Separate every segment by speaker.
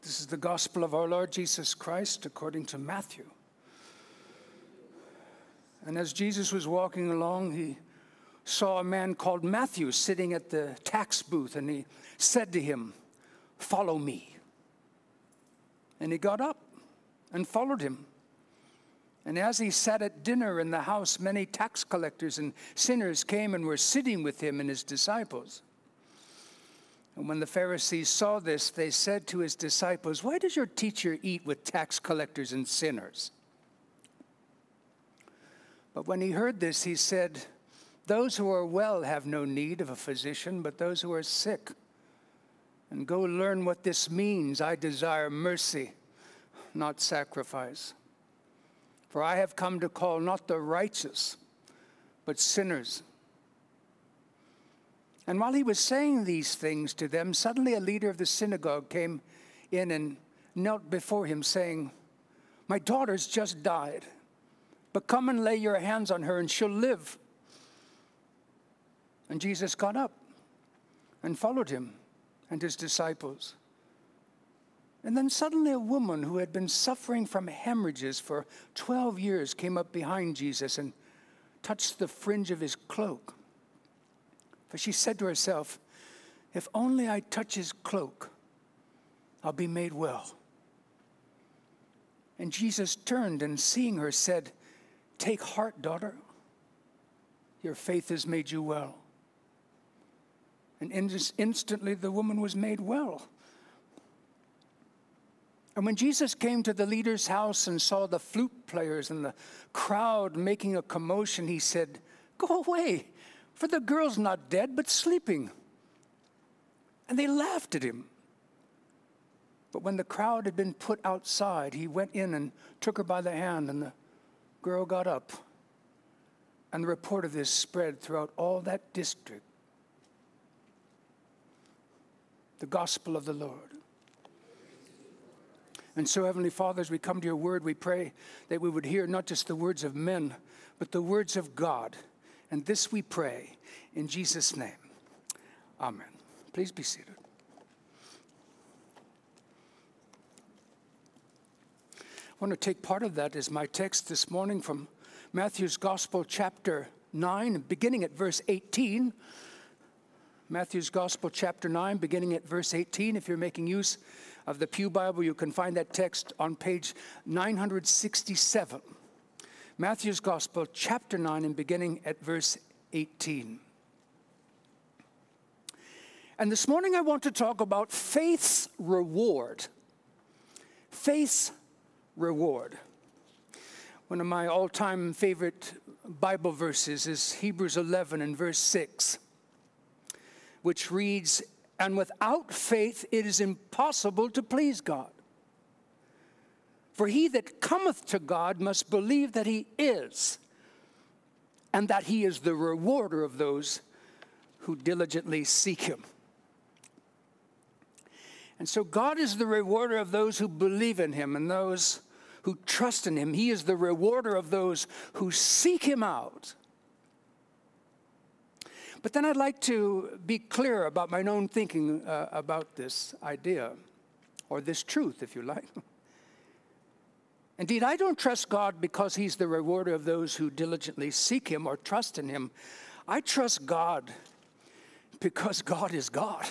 Speaker 1: This is the gospel of our Lord Jesus Christ according to Matthew. And as Jesus was walking along, he saw a man called Matthew sitting at the tax booth, and he said to him, "Follow me." And he got up and followed him. And as he sat at dinner in the house, many tax collectors and sinners came and were sitting with him and his disciples. And when the Pharisees saw this, they said to his disciples, "Why does your teacher eat with tax collectors and sinners?" But when he heard this, he said, "Those who are well have no need of a physician, but those who are sick. And go learn what this means. I desire mercy, not sacrifice. For I have come to call not the righteous, but sinners." And while he was saying these things to them, suddenly a leader of the synagogue came in and knelt before him, saying, "My daughter's just died, but come and lay your hands on her and she'll live." And Jesus got up and followed him and his disciples. And then suddenly a woman who had been suffering from hemorrhages for 12 years came up behind Jesus and touched the fringe of his cloak. For she said to herself, "If only I touch his cloak, I'll be made well." And Jesus turned and seeing her said, "Take heart, daughter. Your faith has made you well." And instantly the woman was made well. And when Jesus came to the leader's house and saw the flute players and the crowd making a commotion, he said, "Go away, for the girl's not dead, but sleeping." And they laughed at him. But when the crowd had been put outside, he went in and took her by the hand, and the girl got up. And the report of this spread throughout all that district. The gospel of the Lord. And so, Heavenly Father, as we come to your word, we pray that we would hear not just the words of men, but the words of God. And this we pray in Jesus' name. Amen. Please be seated. I want to take part of that as my text this morning from Matthew's Gospel, chapter 9, beginning at verse 18. Matthew's Gospel, chapter 9, beginning at verse 18. If you're making use of the Pew Bible, you can find that text on page 967. Matthew's Gospel, chapter 9, and beginning at verse 18. And this morning I want to talk about faith's reward. Faith's reward. One of my all-time favorite Bible verses is Hebrews 11 and verse 6, which reads, "And without faith it is impossible to please God. For he that cometh to God must believe that he is, and that he is the rewarder of those who diligently seek him." And so God is the rewarder of those who believe in him and those who trust in him. He is the rewarder of those who seek him out. But then I'd like to be clear about my own thinking about this idea, or this truth, if you like. Indeed, I don't trust God because he's the rewarder of those who diligently seek him or trust in him. I trust God because God is God.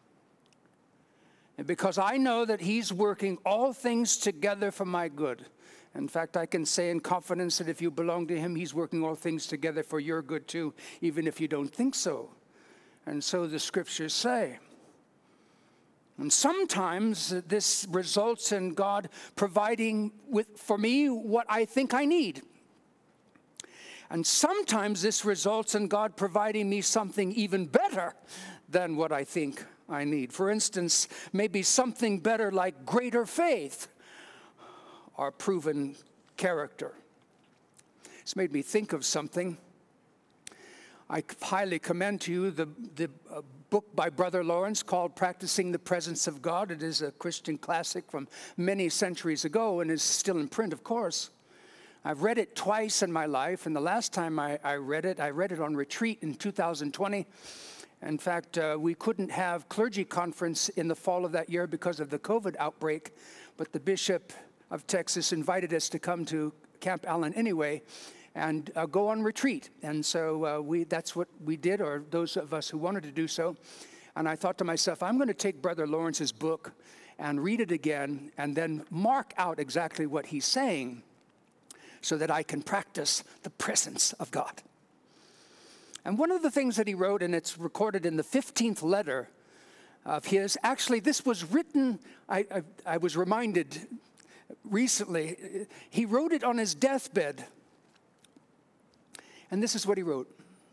Speaker 1: And because I know that he's working all things together for my good. In fact, I can say in confidence that if you belong to him, he's working all things together for your good too, even if you don't think so. And so the scriptures say. And sometimes this results in God providing for me what I think I need. And sometimes this results in God providing me something even better than what I think I need. For instance, maybe something better like greater faith or proven character. It's made me think of something. I highly commend to you the book by Brother Lawrence called Practicing the Presence of God. It is a Christian classic from many centuries ago and is still in print, of course. I've read it twice in my life, and the last time I read it on retreat in 2020. In fact, we couldn't have clergy conference in the fall of that year because of the COVID outbreak, but the Bishop of Texas invited us to come to Camp Allen anyway and go on retreat. And so that's what we did, or those of us who wanted to do so. And I thought to myself, I'm going to take Brother Lawrence's book and read it again and then mark out exactly what he's saying so that I can practice the presence of God. And one of the things that he wrote, and it's recorded in the 15th letter of his, actually this was written, I was reminded recently, he wrote it on his deathbed. And this is what he wrote.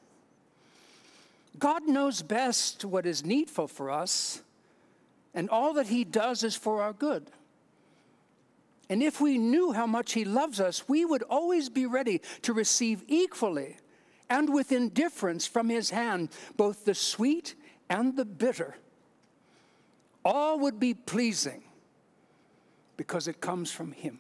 Speaker 1: God knows best what is needful for us, and all that he does is for our good. And if we knew how much he loves us, we would always be ready to receive equally and with indifference from his hand both the sweet and the bitter. All would be pleasing because it comes from him.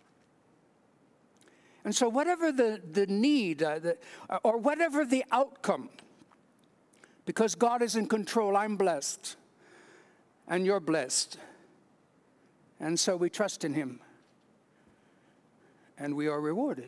Speaker 1: And so whatever the need, or whatever the outcome, because God is in control, I'm blessed, and you're blessed. And so we trust in him, and we are rewarded.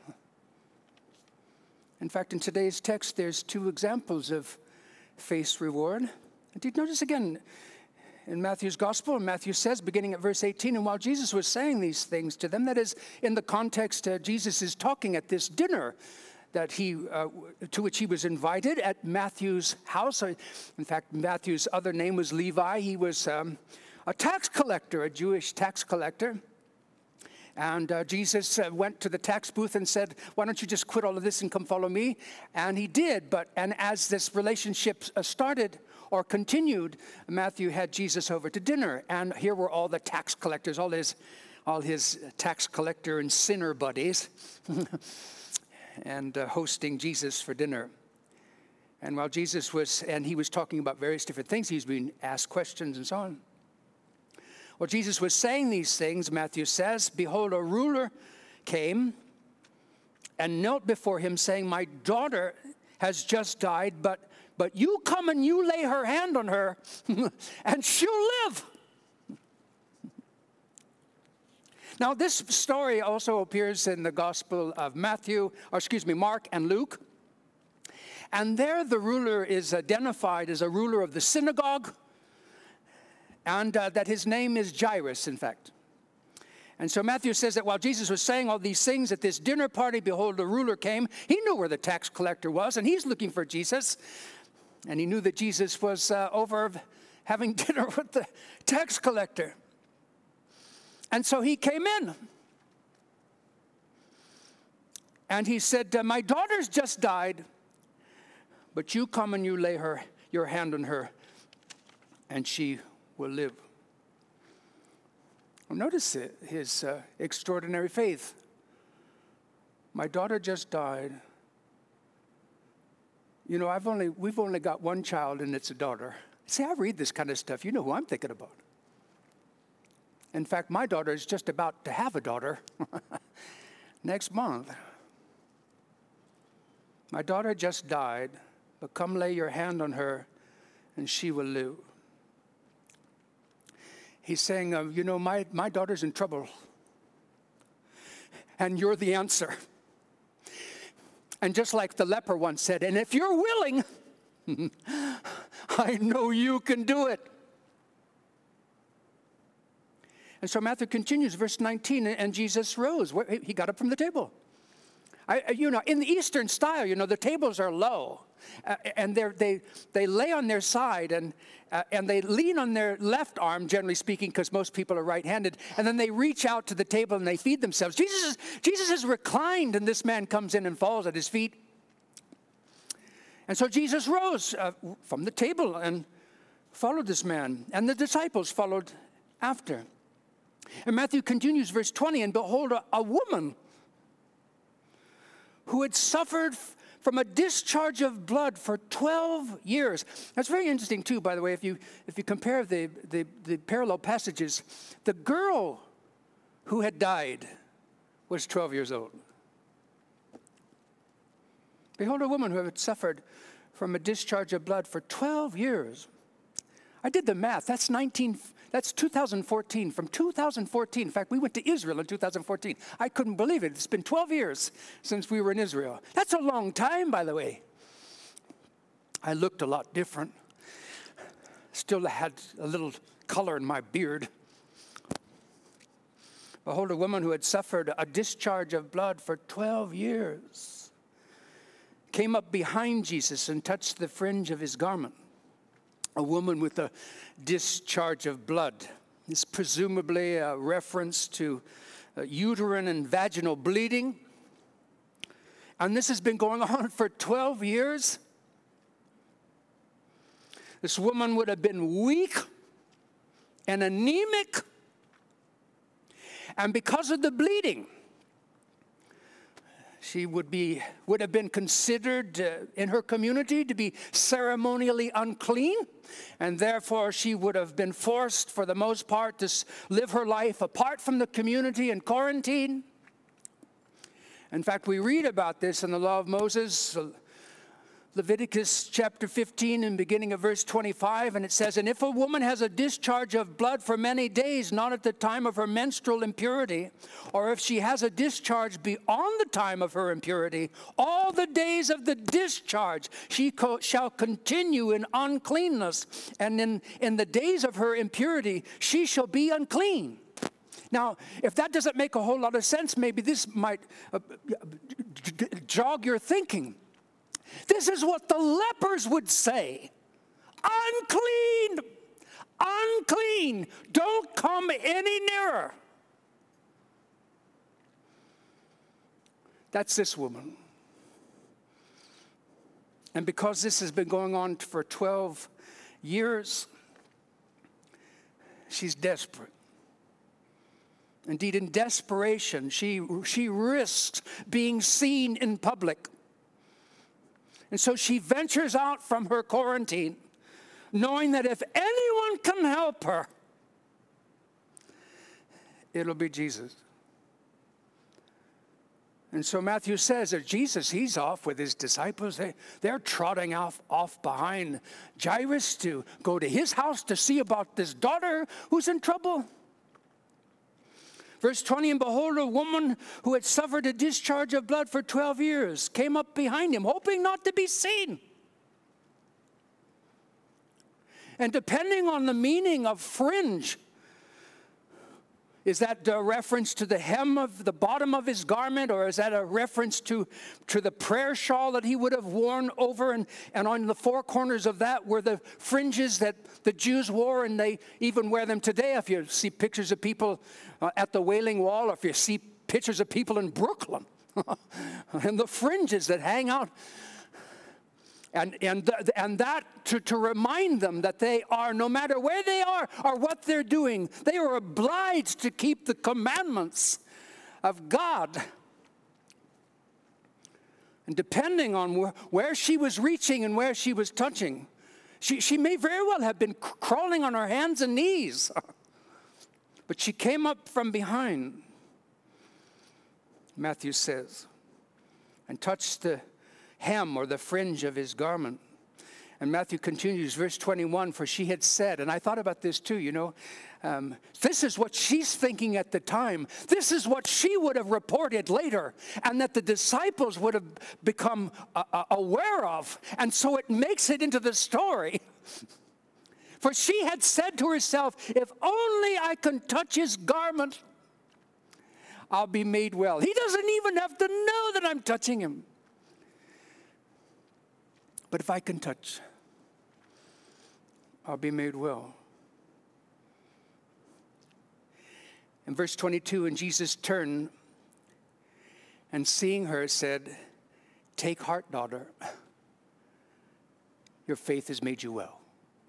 Speaker 1: In fact, in today's text, there's two examples of faith's reward. And did you notice again in Matthew's gospel, and Matthew says, beginning at verse 18, and while Jesus was saying these things to them, that is, in the context, Jesus is talking at this dinner that to which he was invited at Matthew's house. In fact, Matthew's other name was Levi. He was a tax collector, a Jewish tax collector. And Jesus went to the tax booth and said, why don't you just quit all of this and come follow me? And he did. And as this relationship started or continued, Matthew had Jesus over to dinner. And here were all the tax collectors, all his tax collector and sinner buddies, and hosting Jesus for dinner. And while Jesus he was talking about various different things, he was being asked questions and so on. Well, Jesus was saying these things, Matthew says, behold, a ruler came and knelt before him, saying, my daughter has just died, but you come and you lay her hand on her, and she'll live. Now, this story also appears in the Gospel of Mark and Luke. And there the ruler is identified as a ruler of the synagogue, and that his name is Jairus, in fact. And so Matthew says that while Jesus was saying all these things at this dinner party, behold, the ruler came. He knew where the tax collector was, and he's looking for Jesus. And he knew that Jesus was over having dinner with the tax collector. And so he came in. And he said, my daughter's just died, but you come and you lay your hand on her, and she will live. Well, notice his extraordinary faith. My daughter just died. You know, we've only got one child, and it's a daughter. See, I read this kind of stuff. You know who I'm thinking about. In fact, my daughter is just about to have a daughter next month. My daughter just died, but come lay your hand on her, and she will live. He's saying, you know, my daughter's in trouble, and you're the answer. And just like the leper once said, and if you're willing, I know you can do it. And so Matthew continues, verse 19, and Jesus rose. He got up from the table. In the Eastern style, the tables are low, and they lay on their side, and they lean on their left arm, generally speaking, because most people are right-handed, and then they reach out to the table and they feed themselves. Jesus is reclined, and this man comes in and falls at his feet. And so Jesus rose from the table and followed this man, and the disciples followed after. And Matthew continues, verse 20, and behold, a woman who had suffered from a discharge of blood for 12 years. That's very interesting, too, by the way, if you compare the parallel passages. The girl who had died was 12 years old. Behold, a woman who had suffered from a discharge of blood for 12 years. I did the math. That's 2014. From 2014, in fact, we went to Israel in 2014. I couldn't believe it. It's been 12 years since we were in Israel. That's a long time, by the way. I looked a lot different. Still had a little color in my beard. Behold, a woman who had suffered a discharge of blood for 12 years came up behind Jesus and touched the fringe of his garment. A woman with a discharge of blood. This is presumably a reference to uterine and vaginal bleeding. And this has been going on for 12 years. This woman would have been weak and anemic. And because of the bleeding, she would have been considered in her community to be ceremonially unclean, and therefore she would have been forced, for the most part, to live her life apart from the community in quarantine. In fact, we read about this in the law of Moses, Leviticus chapter 15 and beginning of verse 25, and it says, "And if a woman has a discharge of blood for many days, not at the time of her menstrual impurity, or if she has a discharge beyond the time of her impurity, all the days of the discharge she shall continue in uncleanness, and in the days of her impurity she shall be unclean." Now, if that doesn't make a whole lot of sense, maybe this might jog your thinking. This is what the lepers would say. Unclean, unclean, don't come any nearer. That's this woman. And because this has been going on for 12 years, she's desperate. Indeed, in desperation, she risks being seen in public. And so she ventures out from her quarantine, knowing that if anyone can help her, it'll be Jesus. And so Matthew says that Jesus, he's off with his disciples. They're trotting off behind Jairus to go to his house to see about this daughter who's in trouble. Verse 20, "And behold, a woman who had suffered a discharge of blood for 12 years came up behind him, hoping not to be seen." And depending on the meaning of fringe, is that a reference to the hem of the bottom of his garment, or is that a reference to the prayer shawl that he would have worn over, and on the four corners of that were the fringes that the Jews wore, and they even wear them today. If you see pictures of people at the Wailing Wall, or if you see pictures of people in Brooklyn, and the fringes that hang out, and that to remind them that they are, no matter where they are or what they're doing, they are obliged to keep the commandments of God. And depending on where she was reaching and where she was touching, she may very well have been crawling on her hands and knees. But she came up from behind, Matthew says, and touched the hem or the fringe of his garment. And Matthew continues, verse 21, "For she had said," and I thought about this too, this is what she's thinking at the time. This is what she would have reported later, and that the disciples would have become aware of. And so it makes it into the story. "For she had said to herself, if only I can touch his garment, I'll be made well." He doesn't even have to know that I'm touching him. But if I can touch, I'll be made well. In verse 22, "And Jesus turned and seeing her said, 'Take heart, daughter, your faith has made you well.'"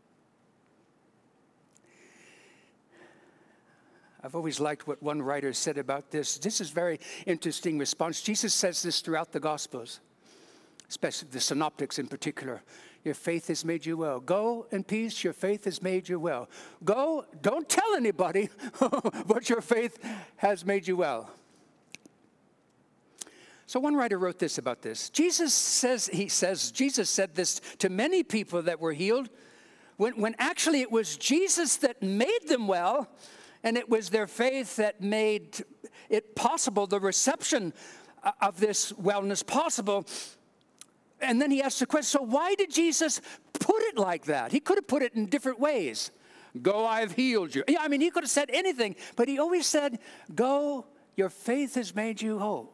Speaker 1: I've always liked what one writer said about this. This is a very interesting response. Jesus says this throughout the Gospels, especially the synoptics in particular. Your faith has made you well. Go in peace, your faith has made you well. Go, don't tell anybody, but your faith has made you well. So one writer wrote this about this. Jesus said this to many people that were healed, when actually it was Jesus that made them well, and it was their faith that made it possible, the reception of this wellness possible. And then he asked the question, so why did Jesus put it like that? He could have put it in different ways. Go, I've healed you. Yeah, I mean, he could have said anything, but he always said, go, your faith has made you whole.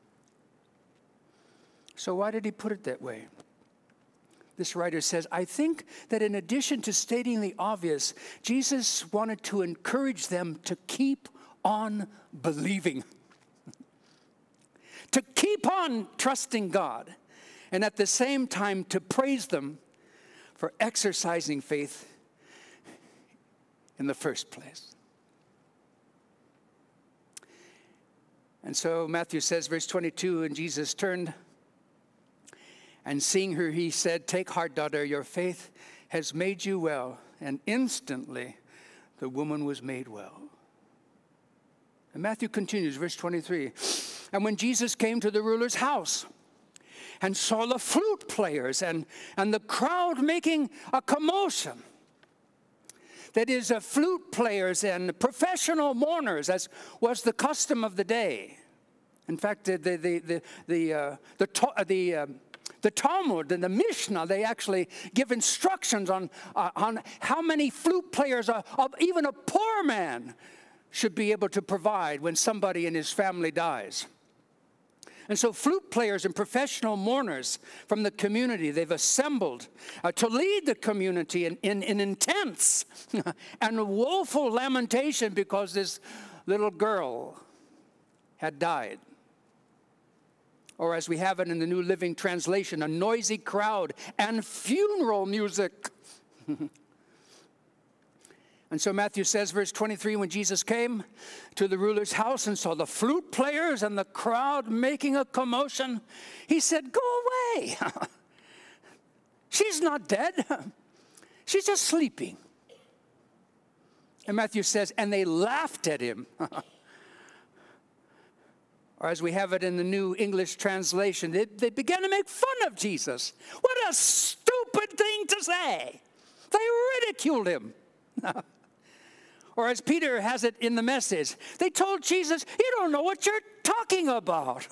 Speaker 1: So why did he put it that way? This writer says, I think that in addition to stating the obvious, Jesus wanted to encourage them to keep on believing, to keep on trusting God, and at the same time to praise them for exercising faith in the first place. And so Matthew says, verse 22, and Jesus turned, and seeing her, he said, take heart, daughter, your faith has made you well. And instantly the woman was made well. And Matthew continues, verse 23. And when Jesus came to the ruler's house and saw the flute players and the crowd making a commotion, that is, flute players and professional mourners, as was the custom of the day. In fact, the Talmud and the Mishnah, they actually give instructions on how many flute players even a poor man should be able to provide when somebody in his family dies. And so flute players and professional mourners from the community, they've assembled to lead the community in intense and woeful lamentation because this little girl had died. Or as we have it in the New Living Translation, a noisy crowd and funeral music. And so Matthew says, verse 23, when Jesus came to the ruler's house and saw the flute players and the crowd making a commotion, he said, go away. She's not dead. She's just sleeping. And Matthew says, and they laughed at him. Or as we have it in the New English Translation, they began to make fun of Jesus. What a stupid thing to say. They ridiculed him. Or as Peter has it in the Message, they told Jesus, you don't know what you're talking about.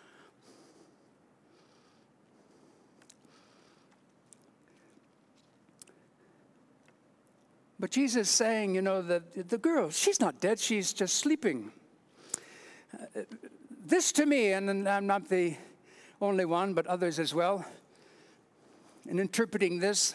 Speaker 1: But Jesus saying, the girl, she's not dead, she's just sleeping. This to me, and I'm not the only one, but others as well, in interpreting this,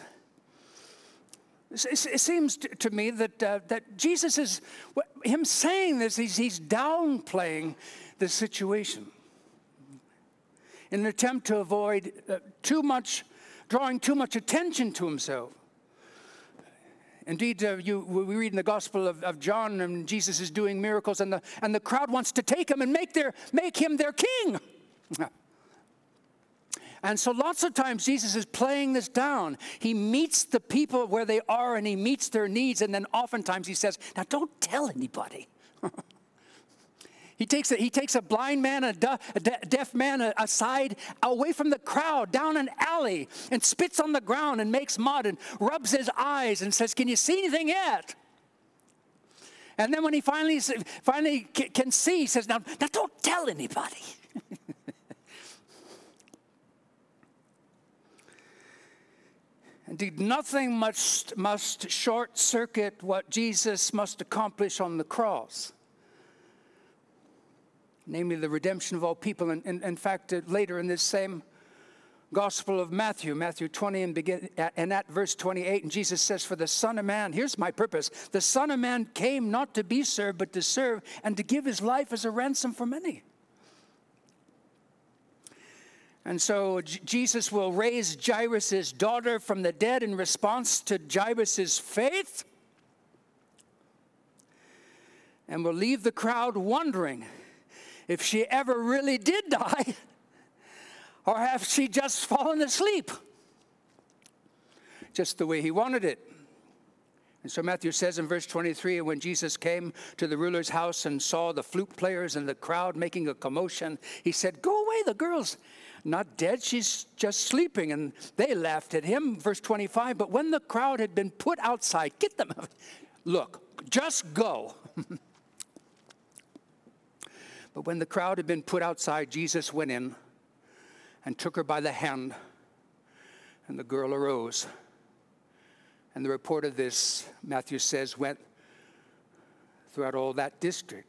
Speaker 1: it seems to me that Jesus is, him saying this, he's downplaying the situation in an attempt to avoid drawing too much attention to himself. Indeed, we read in the Gospel of John, and Jesus is doing miracles, and the crowd wants to take him and make him their king. And so lots of times Jesus is playing this down. He meets the people where they are, and he meets their needs, and then oftentimes he says, now don't tell anybody. He takes a blind man, a deaf man aside, away from the crowd, down an alley, and spits on the ground and makes mud and rubs his eyes and says, can you see anything yet? And then when he finally can see, he says, now don't tell anybody. Indeed, nothing must short-circuit what Jesus must accomplish on the cross, namely the redemption of all people. And in fact, later in this same Gospel of Matthew 20, and at verse 28, and Jesus says, for the Son of Man, here's my purpose, the Son of Man came not to be served, but to serve, and to give his life as a ransom for many. And so Jesus will raise Jairus' daughter from the dead in response to Jairus' faith, and will leave the crowd wondering if she ever really did die, or have she just fallen asleep, just the way he wanted it. And so Matthew says in verse 23, when Jesus came to the ruler's house and saw the flute players and the crowd making a commotion, he said, go away, the girl's not dead, she's just sleeping. And they laughed at him. Verse 25, but when the crowd had been put outside, get them out. Look, just go. But when the crowd had been put outside, Jesus went in and took her by the hand, and the girl arose. And the report of this, Matthew says, went throughout all that district.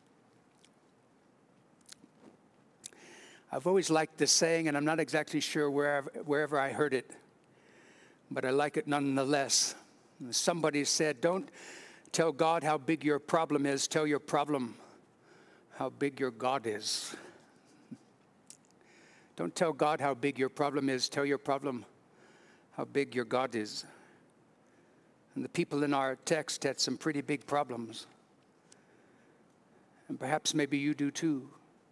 Speaker 1: I've always liked this saying, and I'm not exactly sure wherever I heard it, but I like it nonetheless. Somebody said, don't tell God how big your problem is, tell your problem how big your God is. Don't tell God how big your problem is, tell your problem how big your God is. And the people in our text had some pretty big problems. And perhaps maybe you do too.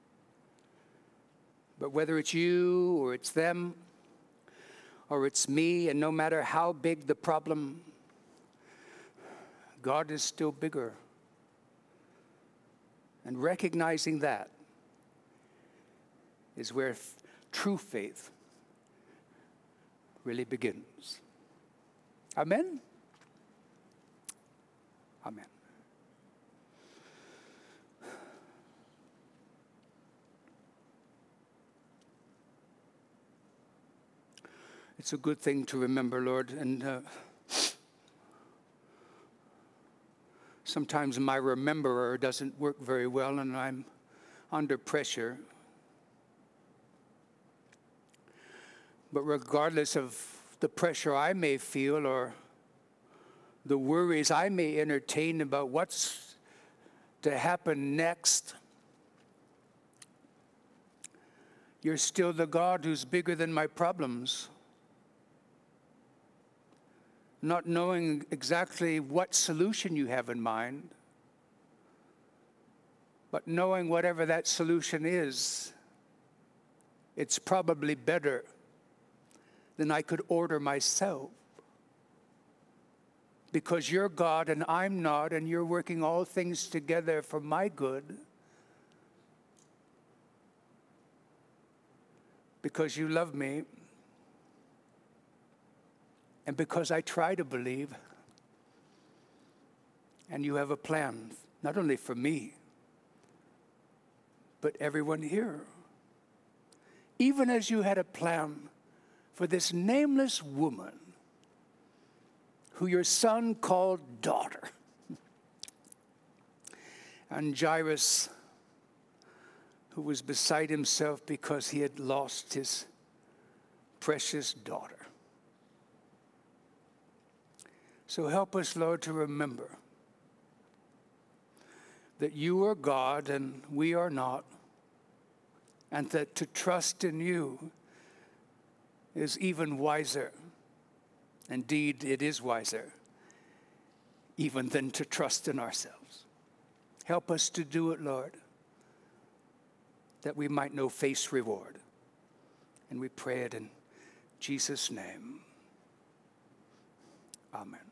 Speaker 1: But whether it's you or it's them or it's me, and no matter how big the problem, God is still bigger. And recognizing that is where true faith really begins. Amen? Amen. It's a good thing to remember, Lord, and sometimes my rememberer doesn't work very well, and I'm under pressure. But regardless of the pressure I may feel or the worries I may entertain about what's to happen next, you're still the God who's bigger than my problems. Not knowing exactly what solution you have in mind, but knowing whatever that solution is, it's probably better than I could order myself. Because you're God and I'm not, and you're working all things together for my good. Because you love me. And because I try to believe, and you have a plan, not only for me, but everyone here. Even as you had a plan for this nameless woman who your son called daughter. And Jairus, who was beside himself because he had lost his precious daughter. So help us, Lord, to remember that you are God and we are not, and that to trust in you is even wiser. Indeed, it is wiser even than to trust in ourselves. Help us to do it, Lord, that we might know face reward. And we pray it in Jesus' name. Amen.